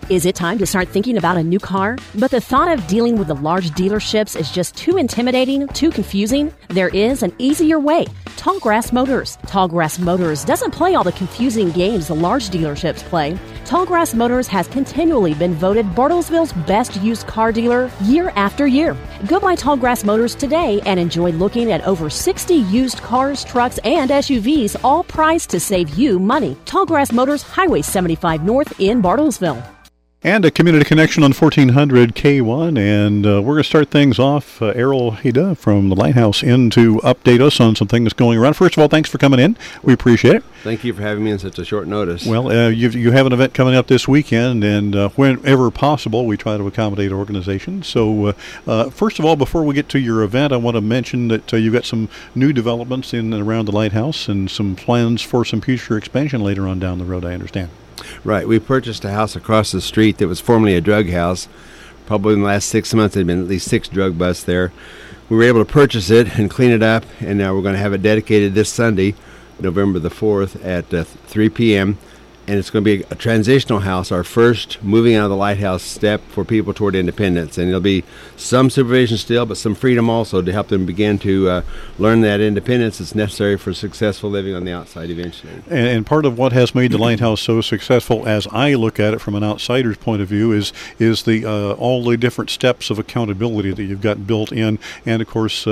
Is it time to start thinking about a new car? But the thought of dealing with the large dealerships is just too intimidating, too confusing? There is an easier way. Tallgrass Motors. Tallgrass Motors doesn't play all the confusing games the large dealerships play. Tallgrass Motors has continually been voted Bartlesville's best used car dealer year after year. Go by Tallgrass Motors today and enjoy looking at over 60 used cars, trucks, and SUVs, all priced to save you money. Tallgrass Motors, Highway 75 North in Bartlesville. And a community connection on 1400 K1, and we're going to start things off. Errol Hida from the Lighthouse in to update us on some things going around. First of all, thanks for coming in. We appreciate it. Thank you for having me in such a short notice. Well, you have an event coming up this weekend, and whenever possible, we try to accommodate organizations. So, first of all, before we get to your event, I want to mention that you've got some new developments in and around the Lighthouse and some plans for some future expansion later on down the road, I understand. Right. We purchased a house across the street that was formerly a drug house. Probably in the last 6 months, there had been at least 6 drug busts there. We were able to purchase it and clean it up, and now we're going to have it dedicated this Sunday, November the 4th at 3 p.m., and it's going to be a transitional house, our first moving out of the Lighthouse step for people toward independence. And there'll be some supervision still, but some freedom also to help them begin to learn that independence is necessary for successful living on the outside eventually. And part of what has made the Lighthouse so successful, as I look at it from an outsider's point of view, is the all the different steps of accountability that you've got built in. And, of course,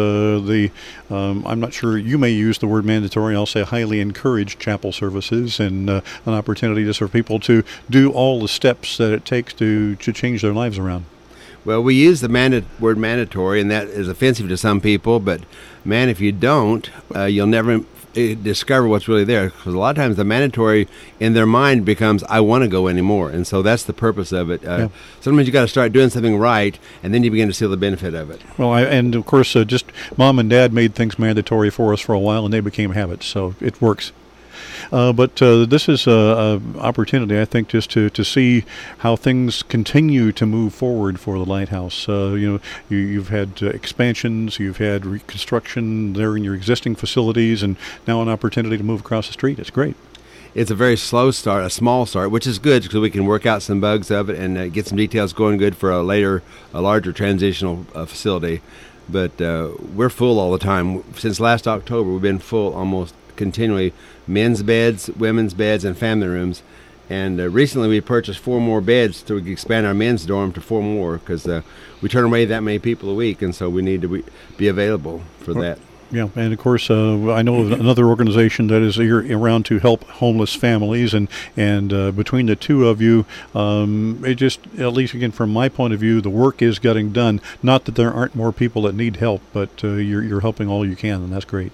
I'm not sure, you may use the word mandatory, I'll say highly encouraged chapel services and an opportunity just for people to do all the steps that it takes to change their lives around. Well, we use the word mandatory, and that is offensive to some people, but man, if you don't, you'll never discover what's really there, because a lot of times the mandatory in their mind becomes, I want to go anymore, and so that's the purpose of it. Sometimes you got to start doing something right, and then you begin to see the benefit of it. Well, and of course, just mom and dad made things mandatory for us for a while, and they became habits, so it works. But this is an opportunity, I think, just to see how things continue to move forward for the Lighthouse. You've had expansions, you've had reconstruction there in your existing facilities, and now an opportunity to move across the street. It's great. It's a very slow start, a small start, which is good because we can work out some bugs of it and get some details going good for a larger transitional facility. But we're full all the time. Since last October, we've been full almost continually, men's beds, women's beds, and family rooms. And recently we purchased 4 more beds to expand our men's dorm to 4 more because we turn away that many people a week, and so we need to be available for that. Yeah, and of course, I know of another organization that is here around to help homeless families, and between the two of you, it just, at least again from my point of view, the work is getting done. Not that there aren't more people that need help, but you're helping all you can, and that's great.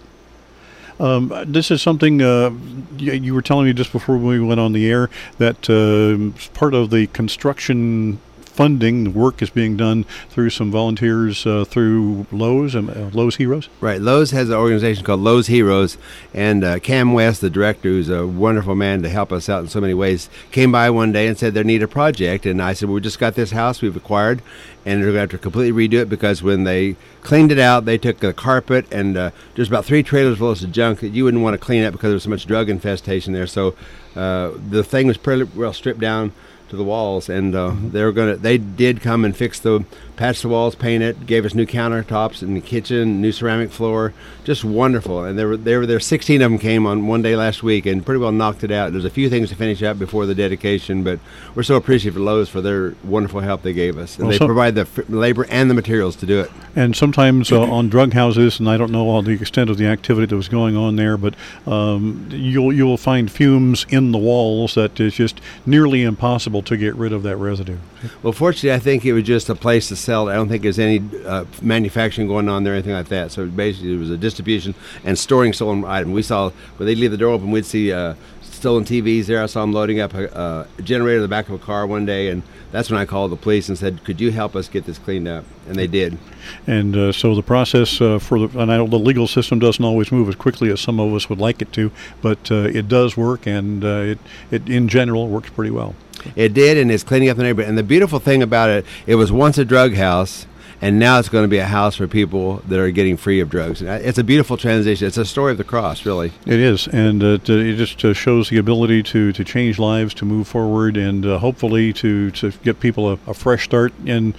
This is something you were telling me just before we went on the air that part of the construction funding, the work is being done through some volunteers through Lowe's and Lowe's Heroes. Right. Lowe's has an organization called Lowe's Heroes, and Cam West, the director, who's a wonderful man to help us out in so many ways, came by one day and said they need a project, and I said, well, we just got this house we've acquired, and they're going to have to completely redo it because when they cleaned it out, they took the carpet and there's about 3 trailers full of junk that you wouldn't want to clean up because there was so much drug infestation there. So the thing was pretty well stripped down to the walls, and they did come and patch the walls, paint it, gave us new countertops in the kitchen, new ceramic floor, just wonderful. And there 16 of them came on one day last week and pretty well knocked it out. There's a few things to finish up before the dedication, but we're so appreciative of Lowe's for their wonderful help they gave us, and they provide the labor and the materials to do it. And sometimes on drug houses, and I don't know all the extent of the activity that was going on there, but you will find fumes in the walls that is just nearly impossible to get rid of that residue. Well, fortunately, I think it was just a place to sell it. I don't think there's any manufacturing going on there or anything like that. So basically, it was a distribution and storing stolen items. We saw when they'd leave the door open, we'd see stolen TVs there. I saw them loading up a generator in the back of a car one day, and that's when I called the police and said, could you help us get this cleaned up? And they did. And so the process and I know the legal system doesn't always move as quickly as some of us would like it to, but it does work, and it in general works pretty well. It did, and it's cleaning up the neighborhood. And the beautiful thing about it, it was once a drug house, and now it's going to be a house for people that are getting free of drugs. And it's a beautiful transition. It's a story of the cross, really. It is, and it just shows the ability to change lives, to move forward, and hopefully to get people a fresh start in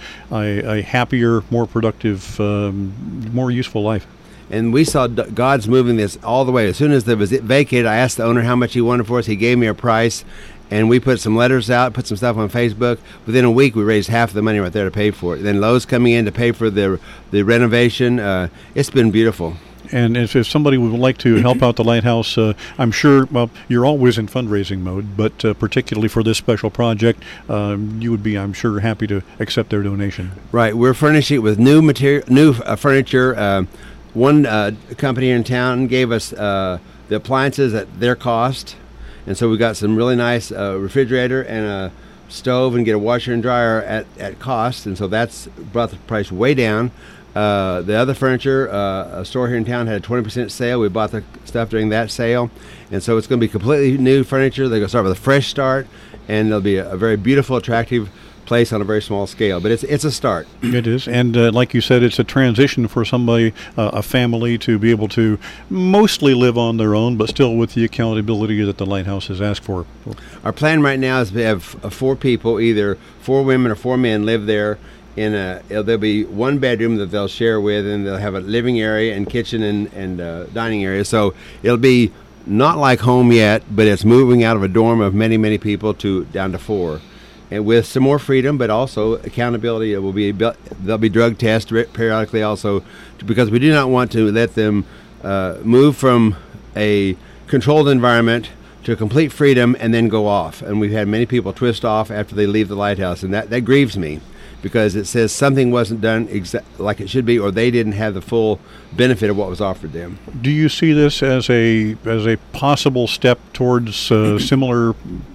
a happier, more productive, more useful life. And we saw God's moving this all the way. As soon as it was vacated, I asked the owner how much he wanted for us. He gave me a price, and we put some letters out, put some stuff on Facebook. Within a week, we raised half of the money right there to pay for it. Then Lowe's coming in to pay for the renovation. It's been beautiful. And if somebody would like to help out the Lighthouse, I'm sure, well, you're always in fundraising mode, but particularly for this special project, you would be, I'm sure, happy to accept their donation. Right. We're furnishing it with new material, new furniture. One company in town gave us the appliances at their cost, and so we got some really nice refrigerator and a stove and get a washer and dryer at cost, and so that's brought the price way down. The other furniture, a store here in town had a 20% sale. We bought the stuff during that sale, and so it's going to be completely new furniture. They're going to start with a fresh start, and it'll be a very beautiful, attractive place on a very small scale, but it's a start. It is, and like you said, it's a transition for somebody, a family, to be able to mostly live on their own, but still with the accountability that the Lighthouse has asked for. Our plan right now is to have 4 people, either 4 women or 4 men, live there. There'll be 1 bedroom that they'll share with, and they'll have a living area and kitchen and dining area. So it'll be not like home yet, but it's moving out of a dorm of many, many people down to 4. And with some more freedom, but also accountability. There'll be drug tests periodically also, because we do not want to let them move from a controlled environment to complete freedom and then go off. And we've had many people twist off after they leave the Lighthouse, and that grieves me, because it says something wasn't done like it should be, or they didn't have the full benefit of what was offered them. Do you see this as a possible step towards similar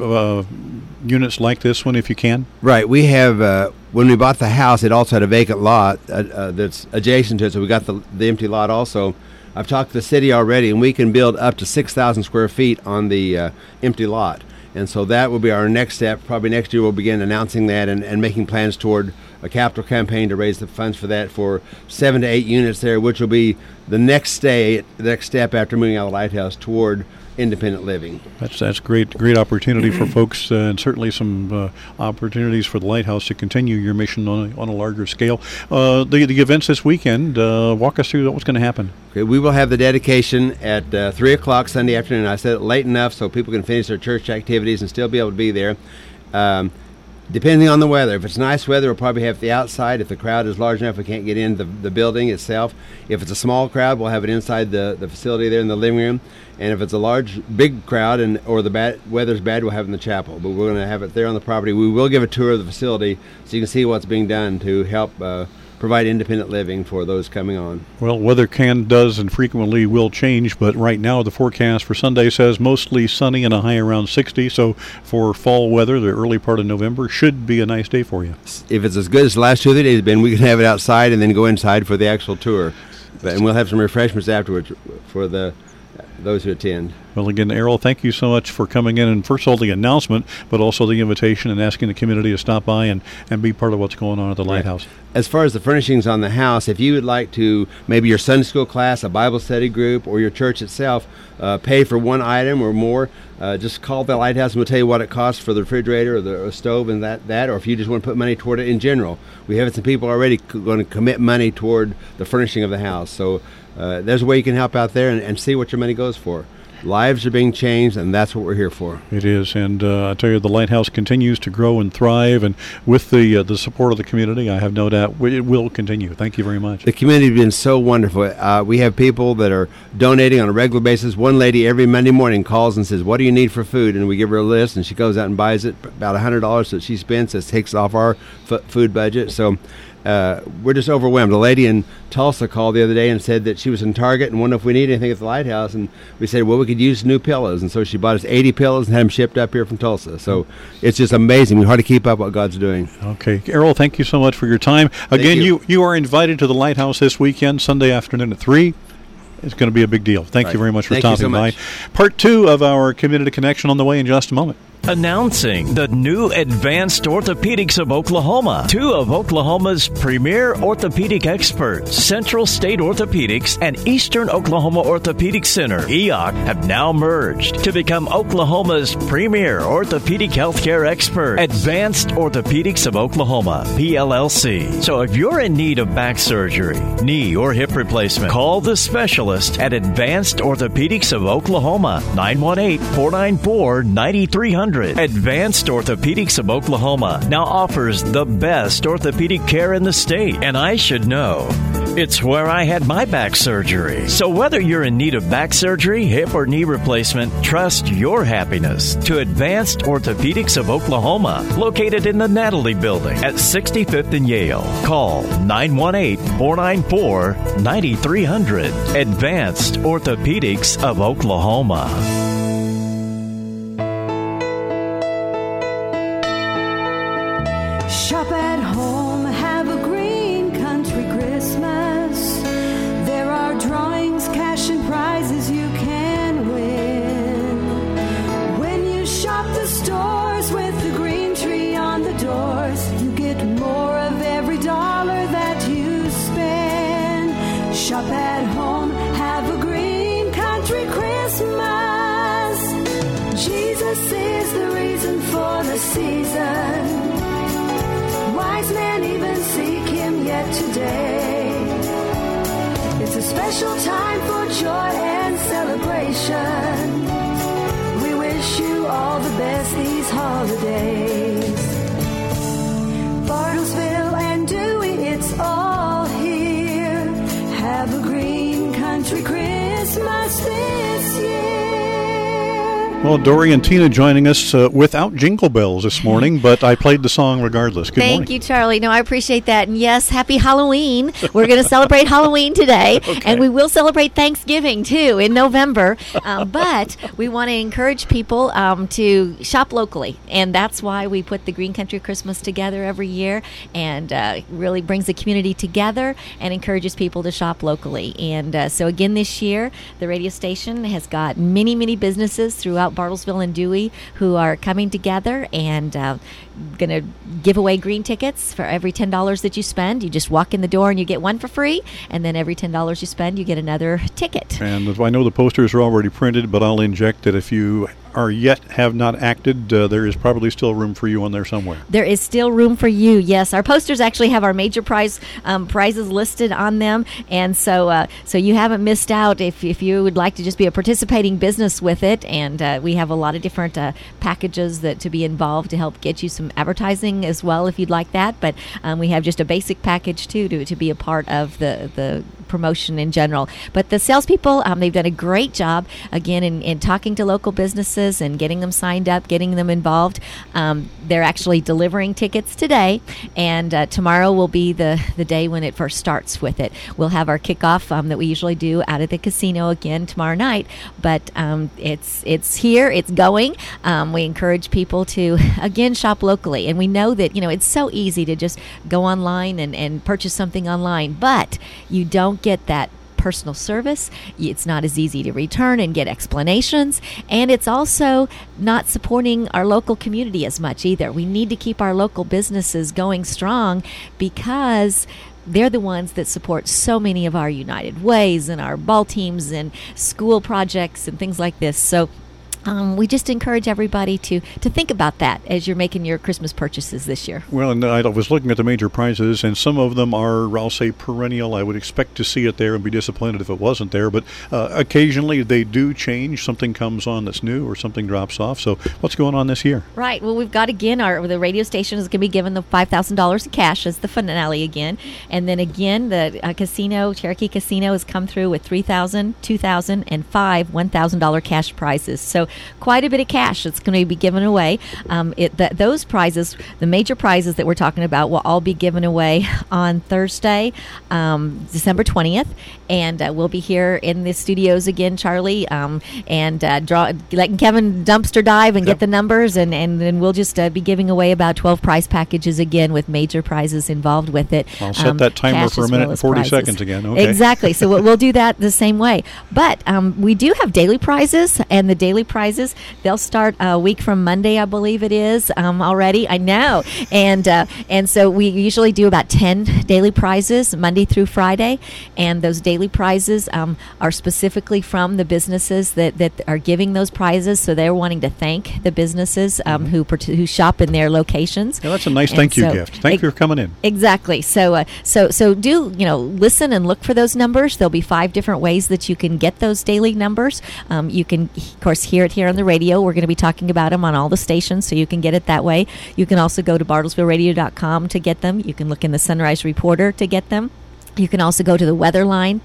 units like this one, if you can? Right. We have, when we bought the house, it also had a vacant lot that's adjacent to it, so we got the empty lot also. I've talked to the city already, and we can build up to 6,000 square feet on the empty lot. And so that will be our next step. Probably next year we'll begin announcing that and making plans toward a capital campaign to raise the funds for that, for 7 to 8 units there, which will be the next step after moving out of the Lighthouse toward independent living. That's great opportunity for folks, and certainly some opportunities for the Lighthouse to continue your mission on a larger scale. The events this weekend, walk us through what's going to happen. Okay, we will have the dedication at 3 o'clock Sunday afternoon. I said it late enough so people can finish their church activities and still be able to be there. Depending on the weather. If it's nice weather, we'll probably have the outside. If the crowd is large enough, we can't get in the building itself. If it's a small crowd, we'll have it inside the facility there in the living room. And if it's a big crowd or the weather's bad, we'll have it in the chapel. But we're going to have it there on the property. We will give a tour of the facility so you can see what's being done to help provide independent living for those coming on. Well, weather does and frequently will change, but right now the forecast for Sunday says mostly sunny and a high around 60. So for fall weather, the early part of November should be a nice day for you. If it's as good as the last 2 or 3 days have been, we can have it outside and then go inside for the actual tour. And we'll have some refreshments afterwards for those who attend. Well, again, Errol, thank you so much for coming in, and first of all, the announcement, but also the invitation and asking the community to stop by and be part of what's going on at the Lighthouse. As far as the furnishings on the house, if you would like to, maybe your Sunday school class, a Bible study group, or your church itself, pay for one item or more, just call the Lighthouse and we'll tell you what it costs for the refrigerator or the stove and that, or if you just want to put money toward it in general. We have some people already going to commit money toward the furnishing of the house. So there's a way you can help out there and see what your money goes for. Lives are being changed, and that's what we're here for. It is, and I tell you, the Lighthouse continues to grow and thrive, and with the support of the community, I have no doubt it will continue. Thank you very much. The community has been so wonderful. We have people that are donating on a regular basis. One lady every Monday morning calls and says, "What do you need for food?" And we give her a list, and she goes out and buys it, about $100 that she spends. That takes off our food budget. So we're just overwhelmed. A lady in Tulsa called the other day and said that she was in Target and wondered if we need anything at the Lighthouse, and we said, well, we could use new pillows, and so she bought us 80 pillows and had them shipped up here from Tulsa. So it's just amazing. It's hard to keep up what God's doing. Okay. Errol, thank you so much for your time. Again, you are invited to the Lighthouse this weekend, Sunday afternoon at 3. It's going to be a big deal. Thank you very much for stopping by. Part 2 of our Community Connection on the way in just a moment. Announcing the new Advanced Orthopedics of Oklahoma. Two of Oklahoma's premier orthopedic experts, Central State Orthopedics and Eastern Oklahoma Orthopedic Center, EOC, have now merged to become Oklahoma's premier orthopedic healthcare expert, Advanced Orthopedics of Oklahoma, PLLC. So if you're in need of back surgery, knee or hip replacement, call the specialist at Advanced Orthopedics of Oklahoma, 918-494-9300. Advanced Orthopedics of Oklahoma now offers the best orthopedic care in the state, and I should know. It's where I had my back surgery. So whether you're in need of back surgery, hip or knee replacement, trust your happiness to Advanced Orthopedics of Oklahoma, located in the Natalie Building at 65th and Yale. Call 918-494-9300. Advanced Orthopedics of Oklahoma. Shop at home, have a green country Christmas. There are drawings, cash and prizes you can win. When you shop the stores with the green tree on the doors, you get more of every dollar that you spend. Shop at home, have a green country Christmas. Jesus is the reason for the season. Wise men even seek him yet today. It's a special time for joy and celebration. We wish you all the best these holidays. Bartlesville and Dewey, it's all here. Have a green country Christmas this year. Well, Dory and Tina joining us without jingle bells this morning, but I played the song regardless. Good morning. Thank you, Charlie. No, I appreciate that. And yes, happy Halloween. We're going to celebrate Halloween today, and we will celebrate Thanksgiving, too, in November. But we want to encourage people to shop locally, and that's why we put the Green Country Christmas together every year, and really brings the community together and encourages people to shop locally. And so again, this year, the radio station has got many, many businesses throughout Bartlesville and Dewey who are coming together and going to give away green tickets for every $10 that you spend. You just walk in the door and you get one for free, and then every $10 you spend, you get another ticket. And I know the posters are already printed, but I'll inject that if you are yet have not acted, there is probably still room for you on there somewhere. There is still room for you, yes. Our posters actually have our major prizes listed on them, and so you haven't missed out if you would like to just be a participating business with it. And we have a lot of different packages that to be involved to help get you some advertising as well if you'd like that. But we have just a basic package too to be a part of the promotion in general. But the salespeople, they've done a great job again in talking to local businesses and getting them signed up, getting them involved. They're actually delivering tickets today, and tomorrow will be the day when it first starts with it. We'll have our kickoff that we usually do out at the casino again tomorrow night, but it's here, it's going. We encourage people to again shop locally, and we know that it's so easy to just go online and purchase something online, but you don't get that personal service. It's not as easy to return and get explanations, and it's also not supporting our local community as much either. We need to keep our local businesses going strong because they're the ones that support so many of our United Ways and our ball teams and school projects and things like this. So we just encourage everybody to think about that as you're making your Christmas purchases this year. Well, and I was looking at the major prizes, and some of them are, I'll say, perennial. I would expect to see it there and be disappointed if it wasn't there. But occasionally they do change. Something comes on that's new or something drops off. So what's going on this year? Right. Well, we've got, again, the radio station is going to be given the $5,000 in cash as the finale again. And then again, the casino, Cherokee Casino, has come through with $3,000, $2,000, and five $1,000 cash prizes. So quite a bit of cash that's going to be given away. Those prizes, the major prizes that we're talking about, will all be given away on Thursday, December 20th. And we'll be here in the studios again, Charlie, and letting Kevin dumpster dive and get the numbers. And then we'll just be giving away about 12 prize packages again with major prizes involved with it. I'll set that timer for a minute and 40 seconds again. Okay. Exactly. So we'll do that the same way. But we do have daily prizes, and the daily prizes prizes. They'll start a week from Monday, I believe it is, already. I know. And so we usually do about 10 daily prizes Monday through Friday, and those daily prizes are specifically from the businesses that are giving those prizes. So they're wanting to thank the businesses who shop in their locations. Yeah, that's a nice thank you gift. Thank you for coming in. Exactly. So do listen and look for those numbers. There'll be 5 different ways that you can get those daily numbers. You can, of course, hear it here on the radio. We're going to be talking about them on all the stations, so you can get it that way. You can also go to bartlesvilleradio.com to get them. You can look in the Sunrise Reporter to get them. You can also go to the weather line,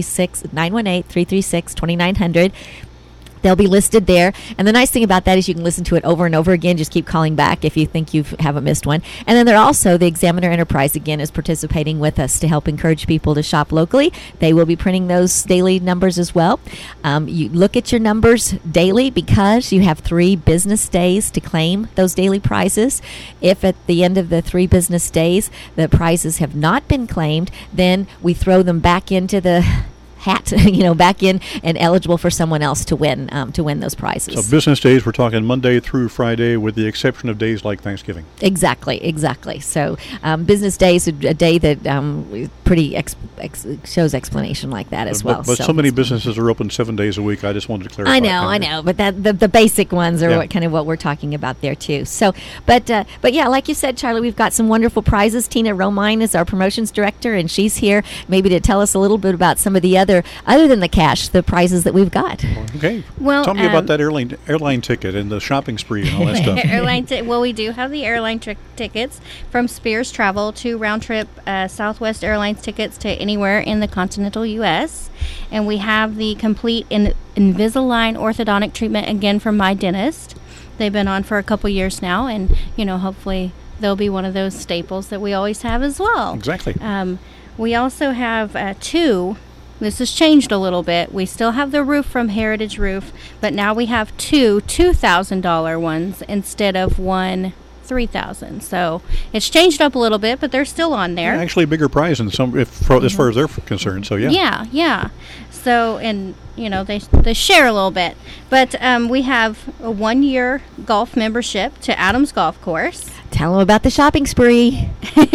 918-336-2900. They'll be listed there. And the nice thing about that is you can listen to it over and over again. Just keep calling back if you think you haven't missed one. And then they're also, the Examiner Enterprise, again, is participating with us to help encourage people to shop locally. They will be printing those daily numbers as well. You look at your numbers daily because you have 3 business days to claim those daily prizes. If at the end of the 3 business days the prizes have not been claimed, then we throw them back into the hat, back in and eligible for someone else to win those prizes. So business days, we're talking Monday through Friday, with the exception of days like Thanksgiving. Exactly. So business days, a day that pretty shows explanation like that as well. But so many businesses are open 7 days a week. I just wanted to clarify. I know. But the basic ones are what we're talking about there too. So, but yeah, like you said, Charlie, we've got some wonderful prizes. Tina Romine is our promotions director, and she's here maybe to tell us a little bit about some of the other than the cash, the prizes that we've got. Okay. Well, tell me about that airline ticket and the shopping spree and all that stuff. Well, we do have the airline tickets from Spears Travel, 2 round-trip Southwest Airlines tickets to anywhere in the continental U.S. And we have the complete Invisalign orthodontic treatment, again, from My Dentist. They've been on for a couple years now, and, hopefully they'll be one of those staples that we always have as well. Exactly. We also have 2. This has changed a little bit. We still have the roof from Heritage Roof, but now we have 2 $2,000 ones instead of 1 $3,000. So it's changed up a little bit, but they're still on there. Yeah, actually, a bigger prize than some, as far as they're concerned. So yeah. So, and they share a little bit, but we have a 1-year golf membership to Adams Golf Course. Tell them about the shopping spree.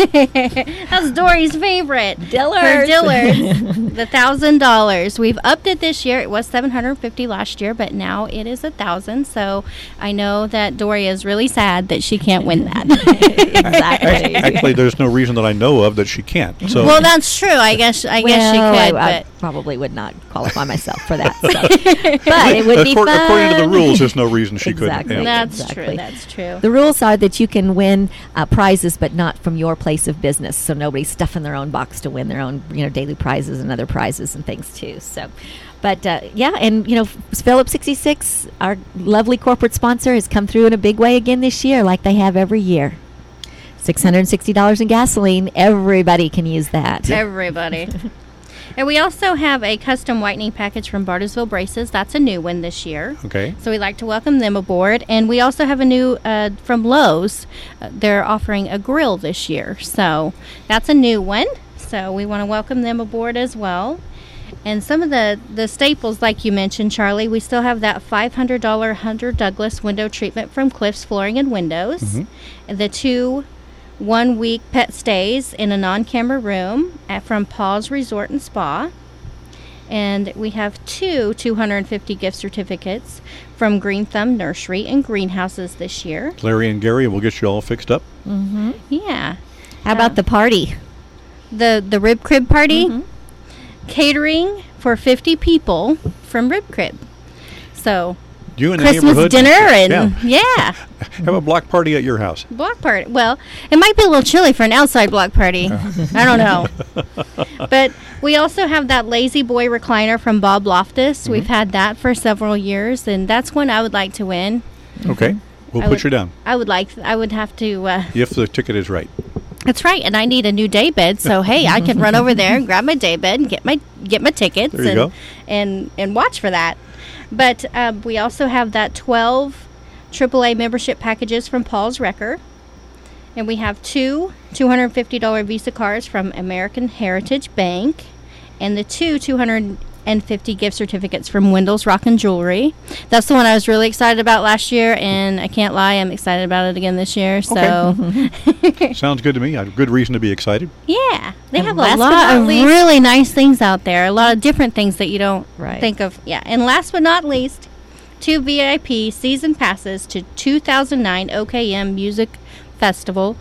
That's Dory's favorite. Dillard's. The $1,000. We've upped it this year. It was $750 last year, but now it is $1,000. So I know that Dory is really sad that she can't win that. Exactly. Actually, there's no reason that I know of that she can't. So. Well, that's true. I guess she could. I probably would not qualify myself for that. So. But it would be fun. According to the rules, there's no reason she couldn't. Yeah. That's true. That's true. The rules are that you can win prizes, but not from your place of business. So nobody's stuffing their own box to win their own, daily prizes and other prizes and things too. So, but and Phillips 66, our lovely corporate sponsor, has come through in a big way again this year, like they have every year. $660 in gasoline. Everybody can use that. Everybody. And we also have a custom whitening package from Bartlesville Braces. That's a new one this year. Okay. So we'd like to welcome them aboard. And we also have a new from Lowe's. They're offering a grill this year. So that's a new one. So we want to welcome them aboard as well. And some of the staples, like you mentioned, Charlie, we still have that $500 Hunter Douglas window treatment from Cliffs Flooring and Windows. Mm-hmm. The 2 1-week pet stays in a non-camera room from Paws Resort and Spa. And we have 2 250 gift certificates from Green Thumb Nursery and Greenhouses this year. Larry and Gary will get you all fixed up. Mm-hmm. Yeah. How about the party? The Rib Crib party? Mm-hmm. Catering for 50 people from Rib Crib. So you in the Christmas neighborhood dinner and yeah. Have a block party at your house. Block party. Well, it might be a little chilly for an outside block party. I don't know. But we also have that Lazy Boy recliner from Bob Loftus. Mm-hmm. We've had that for several years, and that's one I would like to win. Okay. We'll put you down. I would have to if the ticket is right. That's right, and I need a new day bed, so hey, I can run over there and grab my day bed and get my tickets and watch for that. But we also have that 12 AAA membership packages from Paul's Wrecker. And we have 2 $250 Visa cards from American Heritage Bank. And the 2 $200 and 50 gift certificates from Wendell's Rock and Jewelry. That's the one I was really excited about last year, and I can't lie, I'm excited about it again this year. So, Sounds good to me. I have good reason to be excited. yeah, they And have last a but lot not of least- really nice things out there. A lot of different things that you don't Right. think of. Yeah, and last but not least, 2 VIP season passes to 2009 OKM Music Festival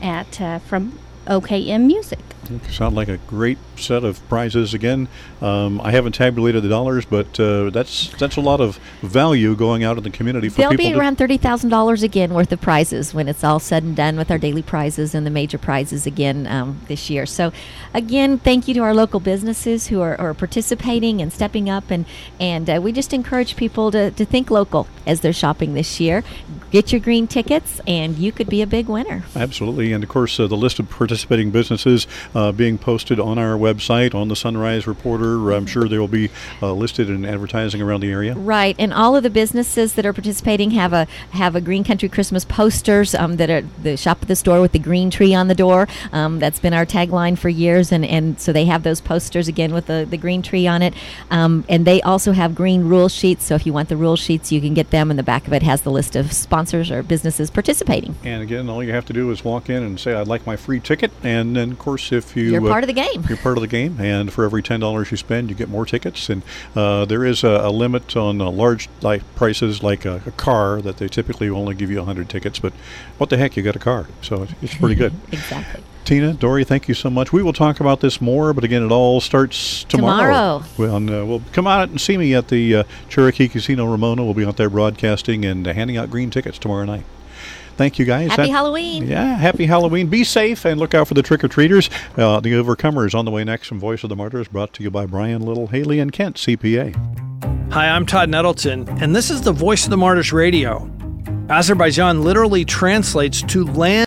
from OKM Music. Sound like a great set of prizes again. I haven't tabulated the dollars, but that's a lot of value going out in the community for There'll people. be around $30,000 again worth of prizes when it's all said and done with our daily prizes and the major prizes again this year. So, again, thank you to our local businesses who are participating and stepping up, and we just encourage people to think local as they're shopping this year. Get your green tickets, and you could be a big winner. Absolutely, and of course, the list of participating businesses being posted on our website, on the Sunrise Reporter. I'm sure they will be listed in advertising around the area. Right, and all of the businesses that are participating have a Green Country Christmas posters that are the shop at the store with the green tree on the door. That's been our tagline for years, and so they have those posters again with the green tree on it. And they also have green rule sheets, so if you want the rule sheets, you can get them, and the back of it has the list of sponsors or businesses participating. And again, all you have to do is walk in and say, "I'd like my free ticket," and then, of course, if You're part of the game. You're part of the game, and for every $10 you spend, you get more tickets. And there is a limit on large prices, like a car, that they typically only give you 100 tickets. But what the heck, you got a car, so it's pretty good. Exactly. Tina, Dory, thank you so much. We will talk about this more, but again, it all starts tomorrow. Well, and, we'll come out and see me at the Cherokee Casino Ramona. We'll be out there broadcasting and handing out green tickets tomorrow night. Thank you, guys. Happy Halloween. Yeah, happy Halloween. Be safe and look out for the trick-or-treaters. The Overcomers on the way next from Voice of the Martyrs, brought to you by Brian Little, Haley and Kent, CPA. Hi, I'm Todd Nettleton, and this is the Voice of the Martyrs Radio. Azerbaijan literally translates to land